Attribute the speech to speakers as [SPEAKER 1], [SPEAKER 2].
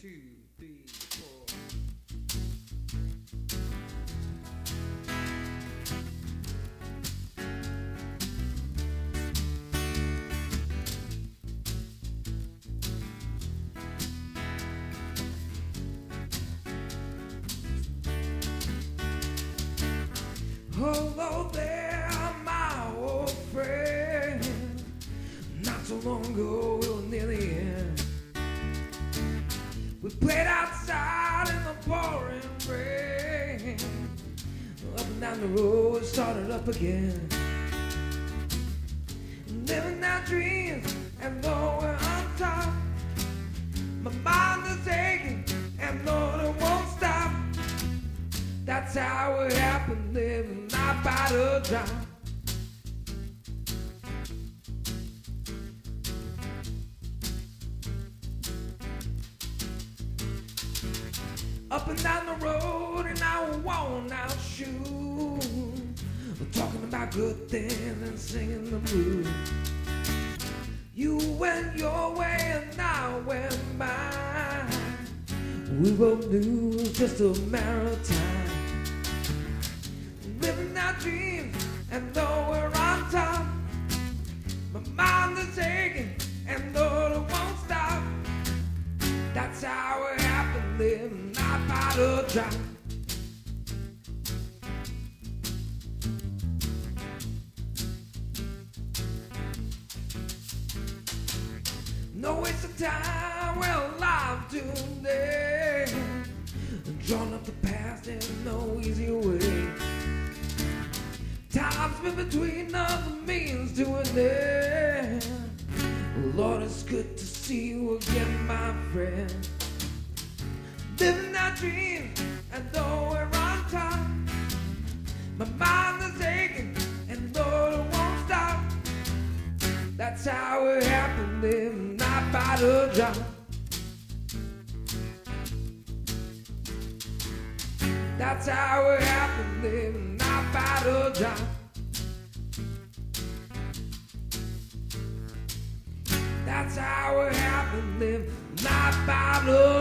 [SPEAKER 1] two, three, four. Hello there, my old friend. Not so long ago, we were near the end. We played outside in the pouring rain. Up and down the road, started up again. Living our dreams, and though we're on top, my mind is aching, and Lord, it won't stop. That's how it happened, living life by the drop. Up and down the road in our worn-out shoes, talking about good things and singing the blues. You went your way and I went mine. We both knew it was just a matter of time. Living our dreams, and though we're on top, my mind is aching, and Lord, it won't stop. That's how it happened, living life by the drop. No waste of time, we're alive today. Drawn up the past, there's no easy way. Time's been between us, the means to an end. Lord, it's good to see you again, my friend. Living our dreams, and though we're on top, my mind is aching, and Lord, it won't stop. That's how it happened, living life by the drop. That's how it happened, living life by the drop. That's how it happened, living life by the